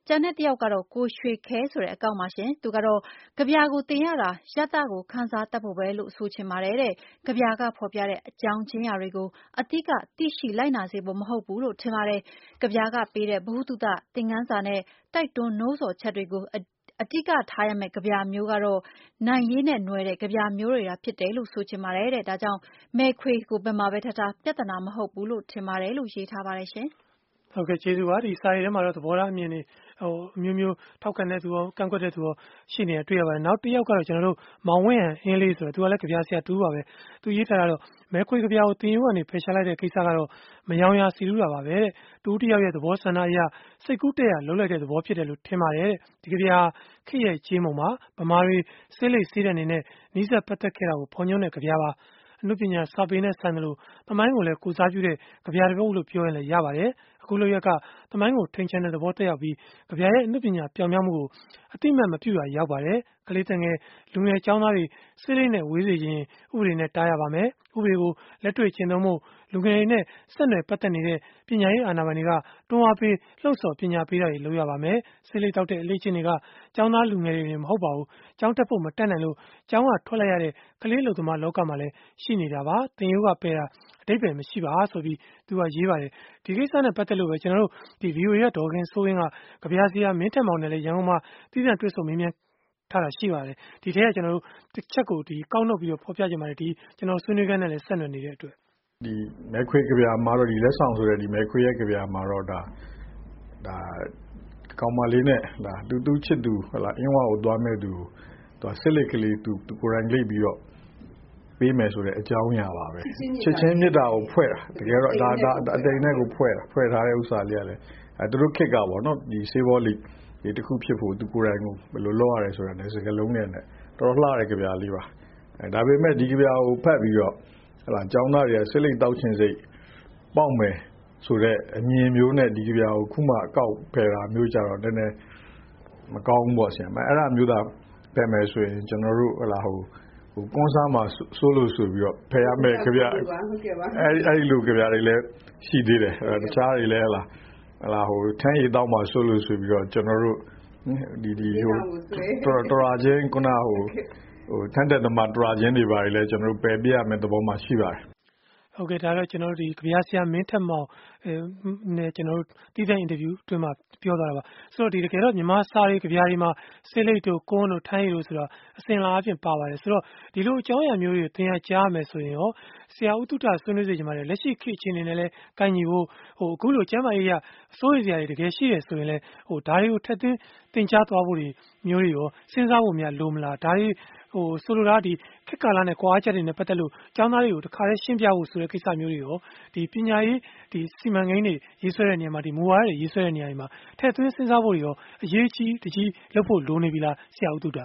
ကျန်တဲ့တယောက်ကတော့ကိုရွှေခဲဆိုတဲ့အကောင့်ပါရှင်သူကတော့ကြပြာကိုတင်ရတာရတကိုခန်းစားတတ်ဖို့ပဲလို့ဆိုချင်ပါတယ်တဲ့ကြပြာကဖော်ပြတဲ့အကြောင်းချင်းရာတွေကိုအတိကသိရှိလိုက်နာစေဖို့မဟုတ်ဘူးလို့ထင်ပါတယ်ကြပြာကပေးတဲ့ဘဟုတုတသင်ခန်းစာနဲ့တိုက်တွန်းနှိုးဆော်ချက်တွေကိုအတိကထားရမယ့်ကြပြာမျိုးကတော့နိုင်ရေးနဲ့နွယ်တဲ့ကြပြာမျိုးတွေဖြစ်တယ်လို့ဆိုချင်ပါတယ်တဲ့ဒါကြောင့်မဲခွေကိုဘယ်မှာပဲထားထားပြဿနာမဟုတ်ဘူးလို့ထင်ပါတယ်လို့ရေးထားပါတယ်ရှင်ဟုတ်ကဲ့ကျေးဇူးပါဒီစာရေးထဲမှာတော့သဘောထားအမြင်တွေဟိုအမျိုးမျိုးထောက်ခံတဲ့သူရောကန့်ကွက်တဲ့သူရောရှိနေတာတွေ့ရပါတယ်နောက်တစ်ယောက်ကတော့ကျွန်တော်တို့မောင်ဝင်းဟန်အင်းလေးဆိုတော့သူကလည်းကြပြာဆရာတူးပါပဲသူရေးထားတာတော့မဲခွေကြပြာကိုတင်ယူကနေဖယ်ရှားလိုက်တဲ့ကိစ္စကတော့မယောင်ရာစီလူးတာပါပဲတဲ့တူးတစ်ယောက်ရဲ့သဘောဆန္ဒအရစိတ်ကူးတဲ့ရလှုပ်လိုက်တဲ့သဘောဖြစ်တယ်လို့ထင်ပါတယ်တဲ့ဒီကြပြာခေရဲ့ကျေးမုံမှာဗမာတွေဆေးလိပ်ဆေးတဲ့အနေနဲ့နီးစပ်ပတ်သက်ခဲ့တာကိုဖော်ညွှန်းတဲ့ကြပြာပါအနုပညာစာပေနဲ့ဆန်တယ်လို့သမိုင်းကိုလည်းကိုစားပြုတဲ့ကြပြာတစ်ပုဒ်လို့ပြောရင်လည်းရပါတယ်အခုလိုရက်ကသမိုင်းကိုထိန်ချန်တဲ့သဘောတက်ရောက်ပြီးကြပြာရဲ့အနုပညာပြောင်းပြောင်းမှုကိုအတိမတ်မပြုရရောက်ပါတယ်ကလေးတငယ်လူငယ်ចောင်းသားတွေစိတ်လေးနဲ့ဝေးစေခြင်းဥပဒေနဲ့တားရပါမယ်ဥပဒေကိုလက်တွေ့ကျင့်သုံးမှုလူငယ်တွေနဲ့ဆက်နွယ်ပတ်သက်နေတဲ့ပညာရေးအာဏာပိုင်တွေကတွန်းအားပေးလှုပ်ဆော်ပညာပေးတာတွေလုပ်ရပါမယ်စိတ်လေးတောက်တဲ့အလေးချင်းတွေကចောင်းသားလူငယ်တွေမဟုတ်ပါဘူးចောင်းတက်ဖို့မတက်နိုင်လို့ចောင်းကထွက်လိုက်ရတဲ့ကလေးလူသမားလောကမှာလည်းရှိနေတာပါသင်ရိုးကပယ်တာအတိတ်ပဲမရှိပါဆိုပြီးသူကရေးပါတယ်ဒီကိစ္စနဲ့ပတ်သက်လို့ပဲကျွန်တော်တို့ဒီ ဗီအိုအေ ရဲ့ဒေါ်ခင်စိုးဝင်းကကြပြာစီယာမင်းထက်မောင်နဲ့လည်းရန်ကုန်မှာပြည်စံတွေ့ဆုံမေးမြန်းထားတာရှိပါတယ်ဒီထဲကကျွန်တော်တို့တစ်ချက်ကိုဒီကောက်နှုတ်ပြီးတော့ဖော်ပြကြပါတယ်ဒီကျွန်တော်ဆွေးနွေးခန်းနဲ့လည်းဆက်နွယ်နေတဲ့အတွက်ဒီမဲခွေကြပြာမှာတော့ဒီလက်ဆောင်ဆိုတဲ့ဒီမဲခွေရဲ့ကြပြာမှာတော့ဒါဒါကောင်မလေးနဲ့ဒါတူတူချစ်သူဟလာအင်းဝါကိုသွားမဲ့သူသူစစ်လစ်ကလေးသူသူကိုယ်တိုင်လိပ်ပြီးတော့ပေးမယ်ဆိုတဲ့အကြောင်းအရာပါပဲချစ်ချင်းမြတ်တာကိုဖွဲ့တာတကယ်တော့ဒါဒါအတိမ်နဲ့ကိုဖွဲ့တာဖွဲ့ထားတဲ့ဥစ္စာလေးကလည်းအဲသူတို့ခက်ကပေါ့နော်ဒီဆေးဘောလိဒီတစ်ခုဖြစ်ဖို့သူကိုယ်တိုင်ကိုဘယ်လိုလုပ်ရလဲဆိုတာလည်းစကလုံးနဲ့တော်တော်လှတဲ့ကြပြာလေးပါအဲဒါပေမဲ့ဒီကြပြာကိုဖတ်ပြီးတော့ဟလာကျောင်းသားတွေကစစ်လိပ်တောက်ချင်စိတ်ပေါက်မယ်ဆိုတဲ့အမြင်မျိုးနဲ့ဒီကြပြာကိုခုမှအကောက်ဖယ်တာမျိုးကြတော့နည်းနည်းမကောင်းဘူးပေါ့ဆရာမအဲ့ဒါမျိုးသာဖယ်မယ်ဆိုရင်ကျွန်တော်တို့ဟလာဟိုဟိုကွန်ဆာမှာဆိုလို့ဆိုပြီးတော့ဖယ်ရမယ်ကြပြာအဲ့အဲ့ဒီလိုကြပြာတွေလည်းရှိသေးတယ်တခြားတွေလည်းဟလာဟလာဟိုထန်းရည်တောက်မှာဆိုလို့ဆိုပြီးတော့ကျွန်တော်တို့ဒီဒီဟိုတော်တော်ရာချင်းခုနဟိုဟိုထန်းတဲ့တမတော်ရာချင်းတွေပါလေကျွန်တော်တို့ပယ်ပြရမယ်သဘောမှရှိပါတယ်ဟုတ်ကဲ့ဒါတော့ကျွန်တော်တို့ဒီကြပြာဆရာမင်းထက်မောင်နဲ့ကျွန်တော်တို့တီးတဲ့အင်တာဗျူးတွင်မှာပြောသွားတာပါဆိုတော့ဒီတကယ်တော့မြန်မာစာရေးကြပြာတွေမှာဆေးလိပ်တို့ကွန်းတို့ထိုင်းရီတို့ဆိုတော့အစင်လာအပြင်ပါပါတယ်ဆိုတော့ဒီလိုအကြောင်းအရာမျိုးတွေသင်ရကြားမယ်ဆိုရင်ရောဆရာဦးတုဒ္ဒဆွေးနွေးစေချင်ပါတယ်လက်ရှိခေတ်အခြေအနေနဲ့လည်းကိုင်ညီဖို့ဟိုအခုလိုကျမ်းမာရေးရအစိုးရစရာတွေတကယ်ရှိတယ်ဆိုရင်လည်းဟိုဒါတွေကိုထက်သွင်းသင်ကြားသွားဖို့တွေမျိုးတွေရောစဉ်းစားဖို့များလိုမလားဒါတွေဟိုဆိုလိုတာဒီခေတ်ကာလနဲ့ကွာချက်တွေနဲ့ပတ်သက်လို့ကျောင်းသားတွေကိုတခါတည်းရှင်းပြဖို့ဆိုတဲ့ကိစ္စမျိုးတွေရောဒီပညာရေးဒီစီမံကိန်းတွေရေးဆွဲတဲ့နေရာမှာဒီမူဝါဒတွေရေးဆွဲတဲ့နေရာတွေမှာထည့်သွင်းစဉ်းစားဖို့တွေရောအရေးကြီးတကြီးလုပ်ဖို့လိုနေပြီလားဆရာဦးတုဒ္ဒ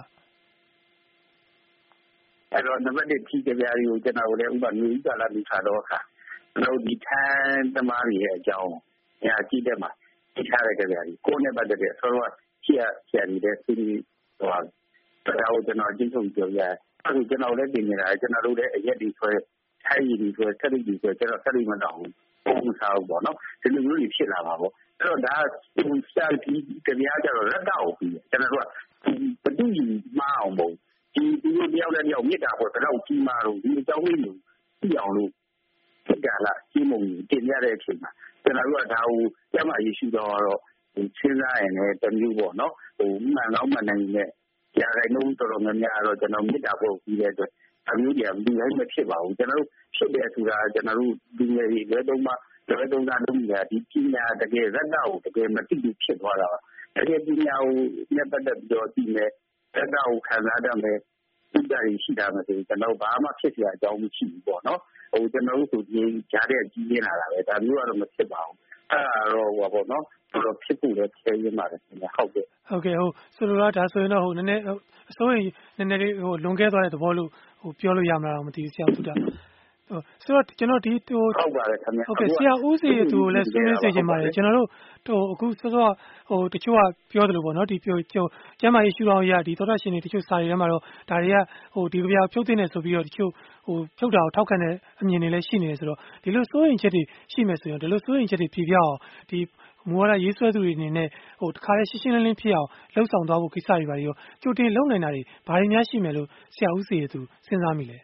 အဲ့တော့နံပါတ်တစ်ကြီးကြပြားတွေကိုကျွန်တော်လည်းဥပမျိုးကာလမိခါတော့ခါကျွန်တော်ဒီထမ်းသမားတွေရဲ့အကြောင်းညာကြည့်တဲ့မှာသိထားတဲ့ကြပြားတွေကိုနဲ့ပတ်သက်တဲ့ဆိုတော့ဆရာဆရာကြီးတဲ့စီးဟိုဒါကိုကျွန်တော်အကျဉ်းချုပ်ပြောရအခုကျွန်တော်လည်းပြင်နေတာကျွန်တော်တို့လည်းအရက်တွေဆွဲထိုင်းရည်တွေဆွဲဆက်ရည်တွေဆွဲကျွန်တော်ဆက်ရည်မတော့ဘူးပုံမစားဘူးပေါ့နော်ဒီလိုမျိုးတွေဖြစ်လာပါပေါ့အဲ့တော့ဒါစတာဒီကြပြားကြတော့ရက်တော့ပြီးကျွန်တော်တို့ကဘဒုကြီးမအောင်ပေါ့ဒီဒီလိုတယောက်နဲ့တယောက်မြစ်တာပေါ့တော့ကြီးမာတော့ဒီအကြောင်းလေးကိုသိအောင်လို့ဖြစ်ကြလားကြီးမုံတင်ရတဲ့အချိန်မှာကျွန်တော်တို့ကဒါကိုကျမယေရှုတော်ကတော့စဉ်းစားရင်လည်းတမျိုးပေါ့နော်ဟိုမှန်ကောင်းမှန်နိုင်တဲ့ရာဂိုင်နှုန်းတော်တော်များများတော့ကျွန်တော်မြစ်တာပေါ့ပြီးတဲ့အတွက်အမျိုးကြီးလူတိုင်းမဖြစ်ပါဘူးကျွန်တော်တို့ဖြစ်တယ်ဆိုတာကျွန်တော်တို့လူငယ်တွေလည်းတော့မှလည်းတော့သားလုံးကြီးဒီပညာတကယ်ရက်တော့တကယ်မသိဘူးဖြစ်သွားတာတကယ်ပညာကိုနဲ့ပတ်သက်ပြီးတော့ဒီမဲ့ရက်တော့ခံစားတတ်မယ်ဒီကြရရှိတာမယ်ဆိုကျွန်တော်ဘာမှဖြစ်เสียအကြောင်းမရှိဘူးပေါ့နော်ဟိုကျွန်တော်တို့ဆိုဒီကြားတဲ့ကြီးနေတာပဲဒါမျိုးကတော့မဖြစ်ပါဘူးအဲ့ဒါတော့ဟောပေါ့နော်တော့ဖြစ်ဖို့လည်းခဲရင်းပါတယ်ဟုတ်ကဲ့ဟုတ်ကဲ့ဟိုဆိုလိုတာဒါဆိုရင်တော့ဟိုနည်းနည်းအစိုးရနည်းနည်းလေးဟိုလွန်ခဲ့သွားတဲ့သဘောလို့ဟိုပြောလို့ရမလားတော့မသိဘူးဆရာဦးတုဒ္ဒဟိုဆိုတော့ကျွန်တော်ဒီဟိုဟုတ်ပါတယ်ခင်ဗျဟုတ်ကဲ့ဆရာဦးစီသူကိုလည်းဆွေးနွေးစေချင်ပါတယ်ကျွန်တော်တို့ဟိုအခုစောစောဟိုတချို့ကပြောတယ်လို့ပေါ့နော်ဒီပြောကျမ်းမာရေးရှုထောင့်ရဒီသောတာရှင်တွေတချို့စာရီထဲမှာတော့ဒါတွေကဟိုဒီကြပြာဖြုတ်သိနေဆိုပြီးတော့တချို့ဟိုဖြုတ်တာကိုထောက်ခံတဲ့အမြင်တွေလည်းရှိနေတယ်ဆိုတော့ဒီလိုစိုးရင်ချက်တွေရှိမယ်ဆိုရင်ဒီလိုစိုးရင်ချက်တွေပြပြအောင်ဒီဟမူဝါဒရေးဆွဲသူတွေအနေနဲ့ဟိုတခါလေရှင်းရှင်းလင်းလင်းဖြစ်အောင်လှုပ်ဆောင်သွားဖို့ကိစ္စတွေပါရောကြိုတင်လုပ်နိုင်တာတွေဘာတွေများရှိမယ်လို့ဆရာဦးစေရသူစဉ်းစားမိလဲ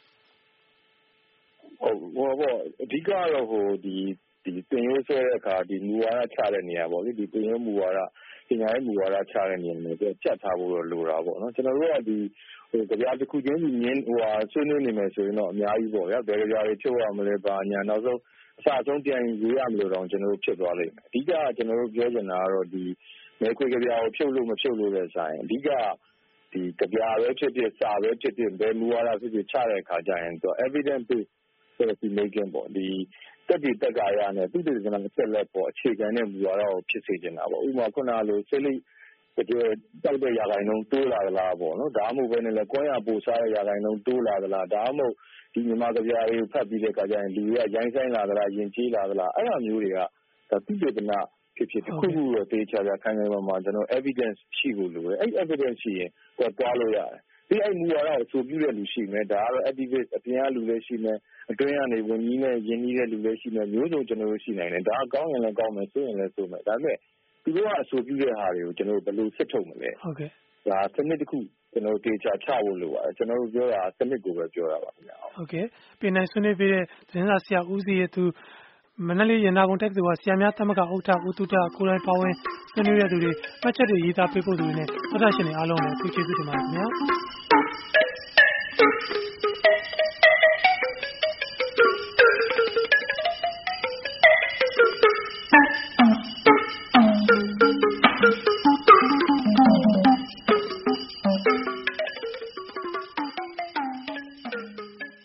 ဟုတ်ဟောပေါ့အဓိကတော့ဟိုဒီဒီတင်ရိုးဆွဲတဲ့အခါဒီမူဝါဒချတဲ့နေရာပေါ့လေဒီတင်ရိုးမူဝါဒပညာရေးမူဝါဒချတဲ့နေရာမှာပြတ်ထားဖို့တော့လိုတာပေါ့နော်ကျွန်တော်တို့ကဒီဟိုကြပြတစ်ခုချင်းမြင်းဟိုဟာဆွေးနွေးနေမယ်ဆိုရင်တော့အများကြီးပေါ့ဗျာဘယ်ကြပြတွေဖြုတ်ရမလဲပါညာနောက်ဆုံးအစအဆုံးပြန်ရေးရမလို့တော့ကျွန်တော်တို့ဖြစ်သွားလိမ့်မယ်အဓိကကျွန်တော်တို့ပြောချင်တာကတော့ဒီမဲခွေကြပြကိုဖြုတ်လို့မဖြုတ်လို့တဲ့ဆိုင်အဓိကဒီကြပြပဲဖြစ်ဖြစ်စာပဲဖြစ်ဖြစ်ဘယ်မူဝါဒဖြစ်ဖြစ်ချတဲ့အခါကျရင်တော့ evidence based policy making ပေါ့ဒီတက်ဒီတက်ကာရနဲ့သူတည်တဲ့ဆက်လက်ပေါ်အခြေခံတဲ့မူဝါဒကိုဖြစ်စေချင်တာပေါ့ဥပမာခုနလိုစိလိတကယ်တောက်တဲ့ရာခိုင်နှုန်းတိုးလာသလားပေါ့နော်ဒါမှမဟုတ်ဘဲနဲ့လည်းကွမ်းရပို့စားတဲ့ရာခိုင်နှုန်းတိုးလာသလားဒါမှမဟုတ်ဒီမြန်မာကြပြားတွေကိုဖတ်ပြီးတဲ့အခါကျရင်လူတွေကရိုင်းဆိုင်လာသလားယဉ်ကျေးလာသလားအဲ့လိုမျိုးတွေကဒါသူတည်တဲ့ဖြစ်ဖြစ်တစ်ခုခုတော့တေချာချာခိုင်ခိုင်မာမာကျွန်တော် evidence ရှိဖို့လိုတယ်အဲ့ evidence ရှိရင်တော့တွားလို့ရတယ်ဒီအဲ့မူဝါဒကိုအဆိုပြုတဲ့လူရှိမယ်ဒါကတော့ activist အပြင်ကလူလည်းရှိမယ်အတွင်းကနေဝင်ကြီးနဲ့ရင်းနှီးတဲ့လူလည်းရှိမယ်မျိုးစုံကျွန်တော်တို့ရှိနိုင်တယ်ဒါကောင်းရင်လည်းကောင်းမယ်ဆိုရင်လည်းဆိုမယ်ဒါပေမဲ့သူတို့ကအဆိုပြုတဲ့ဟာတွေကိုကျွန်တော်တို့ဘယ်လိုစစ်ထုတ်မလဲဟုတ်ကဲ့ဒါစနစ်တစ်ခုကျွန်တော်တို့တေချာချဖို့လိုပါတယ်ကျွန်တော်တို့ပြောတာစနစ်ကိုပဲပြောတာပါခင်ဗျာဟုတ်ကဲ့ပြင်နိုင်ဆွေးနွေးပေးတဲ့သတင်းစာဆရာဦးစီရသူမန္တလေးရန်ကုန်တက္ကသိုလ်ကဆရာများသမဂ္ဂဥက္ကဋ္ဌဦးတုဒ္ဒကိုယ်တိုင်ပါဝင်ဆွေးနွေးရတဲ့သူတွေမှတ်ချက်တွေရေးသားပေးဖို့သူတွေနဲ့သောတာရှင်တွေအားလုံးလည်းကျေးဇူးတင်ပါတယ်ခင်ဗျာ